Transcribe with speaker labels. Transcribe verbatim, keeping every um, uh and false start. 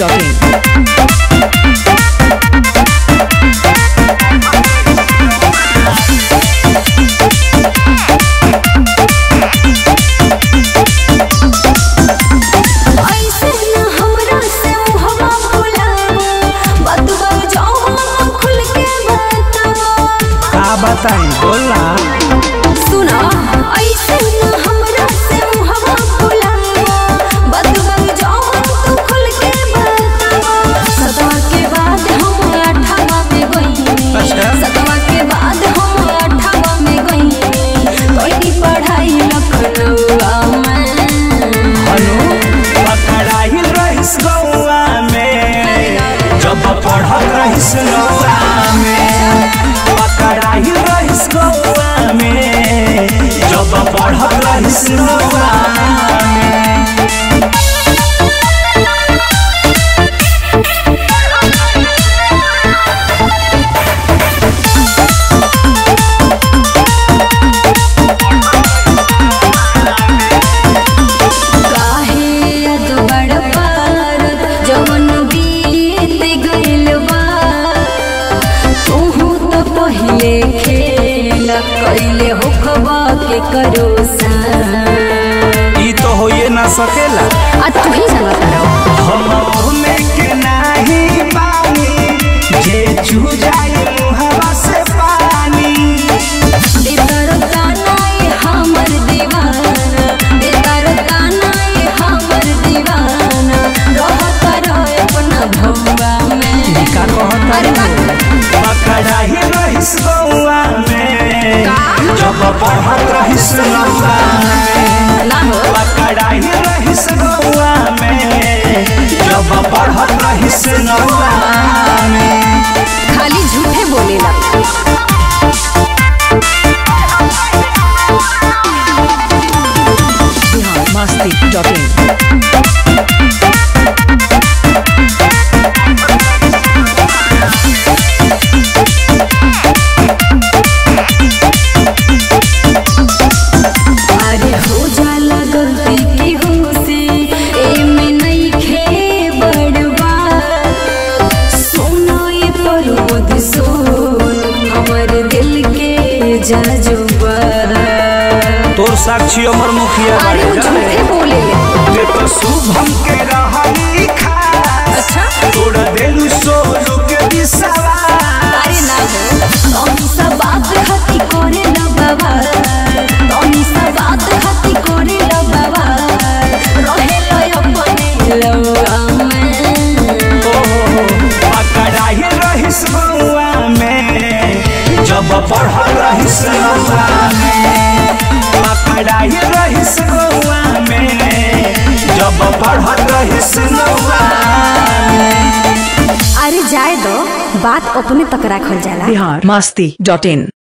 Speaker 1: Dot in.
Speaker 2: बताई बोला
Speaker 3: सुना ऐसे न हमरा से मुहवा बुलावा बदबग जाओ तू खुल के बतावा सतवा के बाद हम अठावा में गई सतवा के बाद हम अठावा में गई कोई पढ़ाई लखनऊआ में
Speaker 2: हनु पकड़ाई रहिस गौआ में जब पढ़त रहिस नौआ में पकड़ाई रहिस गौआ में जब पढ़त रहिस नौआ में।
Speaker 3: कैले हो खबा के करो
Speaker 2: ई तो होए ना सकेला
Speaker 3: आ तू ही जानता रहो
Speaker 2: हम में के नाही पानी जे चू जाए मुहवा से पानी
Speaker 3: बेतर कानाए हमर दीवाना बेतर कानाए हमर दीवाना रहत रहे अपना भौवा में
Speaker 2: का कहत पकड़ाई रहिस गौआ में जब पढ़त रहिस नौआ में पकड़ाई रहिस गौआ में जब पढ़त रहिस नौआ में।
Speaker 3: खाली झूठे बोलेला
Speaker 1: मस्ती डॉट इन।
Speaker 2: तोर साक्षी अमर मुखिया
Speaker 3: अरे झूठे बोले
Speaker 2: ते तो शुभम के रहली खास
Speaker 3: अच्छा
Speaker 2: तोड़ देलु सोलू के बिसवा
Speaker 3: अरे ना हो तोनी सब बात खती करे न बाबा तोनी सब बात खती करे न बाबा रहे लय अपने लवा में
Speaker 2: ओ पकड़ाई रहिस गौआ में जब पढ़ल रहिस नौआ में पकड़ाई रहिस गौआ में जब पढ़त रहिस नौआ में।
Speaker 3: अरे जाए दो बात अपने तक रखल जाला।
Speaker 1: बिहार मस्ती डॉट इन।